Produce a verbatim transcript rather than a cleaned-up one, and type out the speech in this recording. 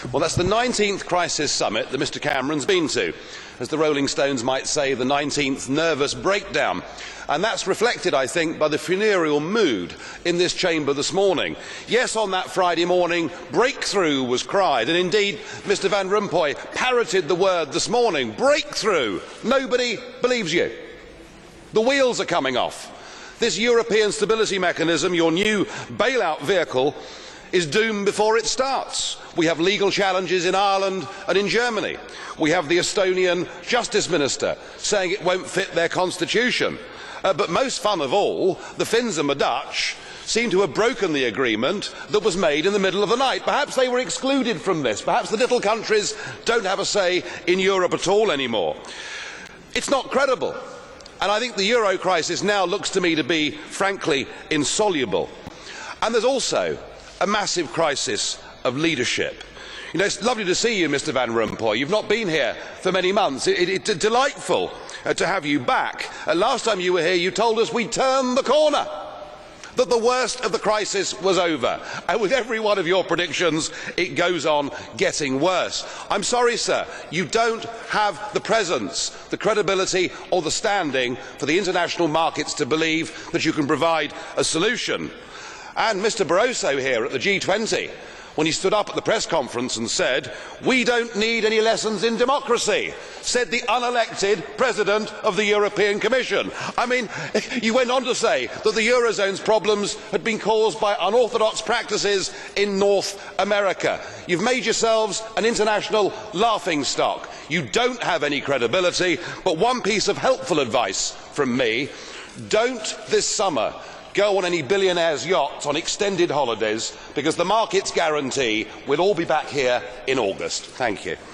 Well, that's the nineteenth crisis summit that Mr Cameron's been to. As the Rolling Stones might say, the nineteenth nervous breakdown. And that's reflected, I think, by the funereal mood in this chamber this morning. Yes, on that Friday morning, breakthrough was cried, and indeed Mr Van Rompuy parroted the word this morning, breakthrough. Nobody believes you. The wheels are coming off. This European Stability Mechanism, your new bailout vehicle, is doomed before it starts. We have legal challenges in Ireland and in Germany. We have the Estonian Justice Minister saying it won't fit their constitution. Uh, but most fun of all, the Finns and the Dutch seem to have broken the agreement that was made in the middle of the night. Perhaps they were excluded from this. Perhaps the little countries don't have a say in Europe at all anymore. It's not credible. And I think the euro crisis now looks to me to be, frankly, insoluble. And there's also a massive crisis of leadership. You know, it's lovely to see you, Mr Van Rompuy. You've not been here for many months. It, it, it's delightful uh, to have you back. Uh, last time you were here, you told us we'd turned the corner, that the worst of the crisis was over. And with every one of your predictions, it goes on getting worse. I'm sorry, sir, you don't have the presence, the credibility or the standing for the international markets to believe that you can provide a solution. And Mr Barroso here at the G twenty, when he stood up at the press conference and said, "We don't need any lessons in democracy," said the unelected President of the European Commission. I mean, you went on to say that the Eurozone's problems had been caused by unorthodox practices in North America. You've made yourselves an international laughingstock. You don't have any credibility, but one piece of helpful advice from me: don't this summer go on any billionaires' yachts on extended holidays, because the markets guarantee we'll all be back here in August. Thank you.